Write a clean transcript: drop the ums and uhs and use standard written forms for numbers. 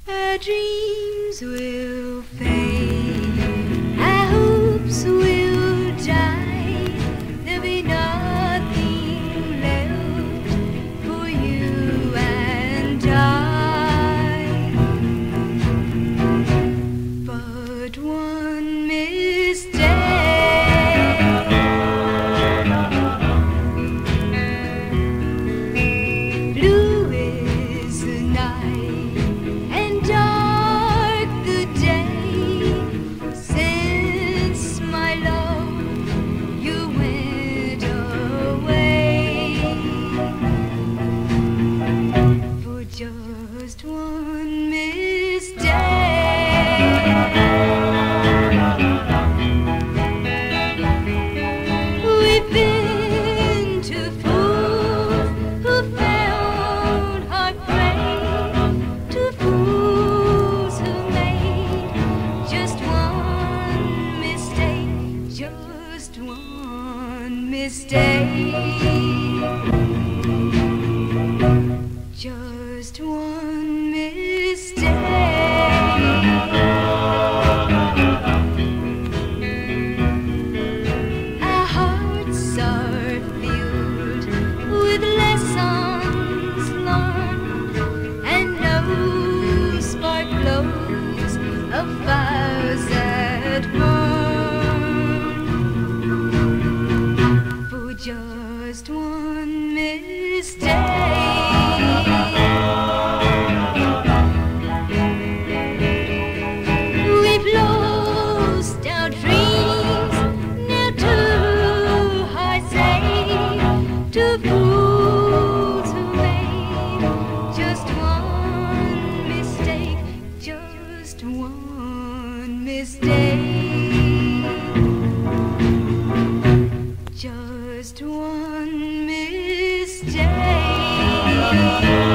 Our dreams will fade, our hopes will die. There'll be nothing left for you and I. But one mistake, blue is the night and dark the day, since my love you went away. For just one mistake, we've been two fools who found heartbreak, two fools who made just one mistake, just one mistake, just one mistake. Our hearts are filled with lessons learned, and no spark glows of fires that burn. For just one mistake, we've lost our dreams. Now two hearts ache, two fools who made just one mistake, just one mistake, just one mistake.